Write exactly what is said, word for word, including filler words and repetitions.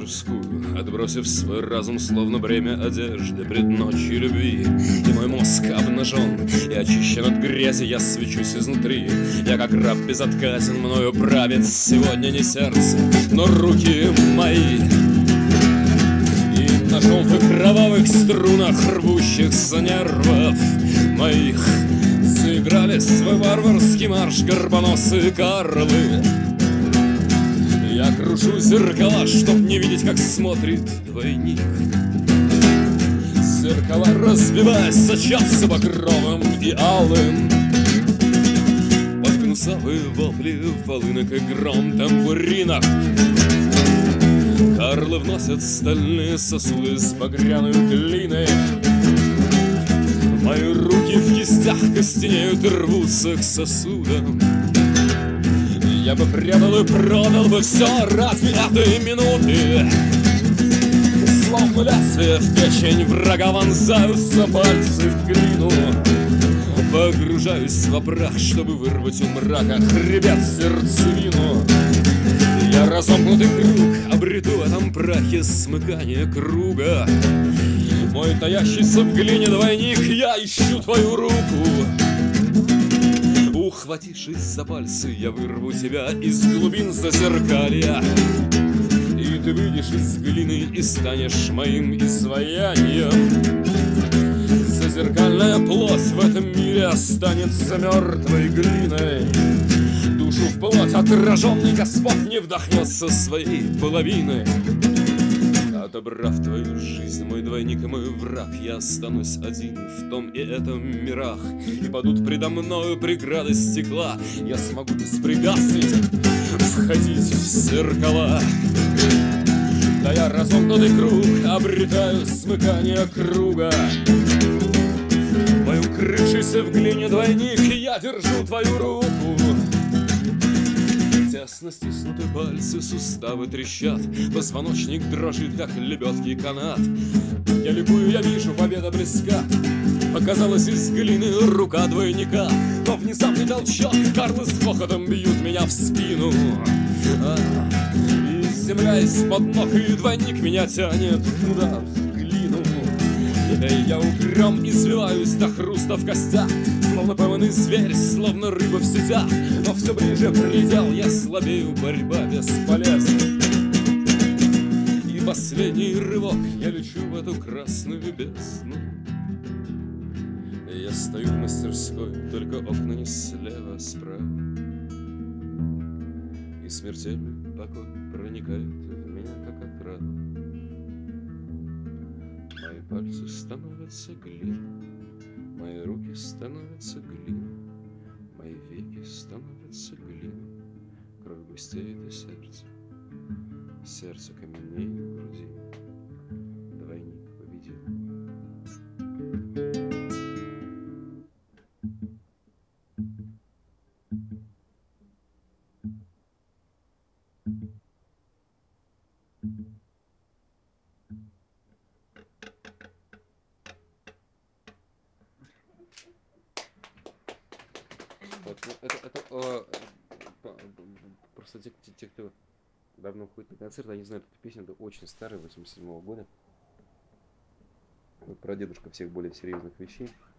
мужскую, отбросив свой разум, словно бремя одежды пред ночью любви. И мой мозг обнажен и очищен от грязи, я свечусь изнутри. Я как раб безотказен, мною правит сегодня не сердце, но руки мои. И на желтых кровавых струнах, рвущихся нервов моих, заиграли свой варварский марш горбоносые карлы. Я крушу зеркала, чтоб не видеть, как смотрит двойник. Зеркала, разбиваясь, сочатся багровым и алым. Под гнусавые вопли волынок и гром тамбуринов карлы вносят стальные сосуды с багряной глиной. Мои руки в кистях костенеют и рвутся к сосудам. Я бы предал и продал бы все ради этой минуты. Словно лезвие в печень врага вонзаются пальцы в глину. Погружаюсь во прах, чтобы вырвать у мрака хребет сердцевину. Я разомкнутый круг обрету в этом прахе смыкание круга. Мой таящийся в глине двойник, я ищу твою руку. Ухватившись за пальцы, я вырву тебя из глубин зазеркалья. И ты выйдешь из глины и станешь моим изваянием. Зазеркальная плоть в этом мире останется мертвой глиной. Душу в плоть отраженный Господь не вдохнется своей половиной. Отобрав твою жизнь, мой двойник и мой враг, я останусь один в том и этом мирах. И падут предо мною преграды стекла, я смогу беспрепятственно входить в зеркала. Да я разомкнутый круг обретаю смыкание круга. Мой укрывшийся в глине двойник, я держу твою руку. Тесно стиснуты пальцы, суставы трещат, позвоночник дрожит, как лебедки канат. Я ликую, я вижу, победа близка. Показалась из глины рука двойника, но внезапный толчок, карлы с хохотом бьют меня в спину. А, и земля из-под ног, и двойник меня тянет туда, в глину. И я угрём извиваюсь до хруста в костях, словно пойманный зверь, словно рыба в сетях. Но все ближе предел, я слабею, борьба бесполезна. И последний рывок, я лечу в эту красную бездну. Я стою в мастерской, только окна не слева, а справа. И смертельный покой проникает в меня, как отрава. Мои пальцы становятся глиной, мои руки становятся глиной, мои веки становятся глиной. Кровь густеет и сердце, сердце каменнее в груди. Двойник победил. Вот, ну, это, это о, просто те, те, те, кто давно ходит на концерт, они знают эту песню, это очень старая, восемьдесят седьмого года. Прадедушка всех более серьезных вещей.